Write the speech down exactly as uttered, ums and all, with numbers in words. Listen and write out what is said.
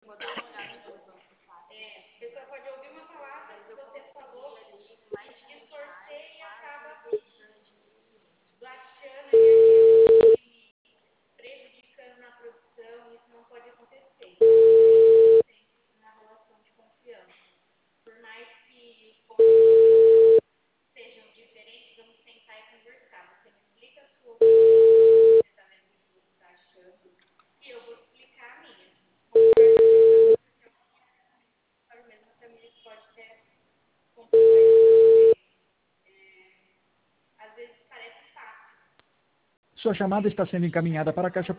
Sua chamada está sendo encaminhada para a caixa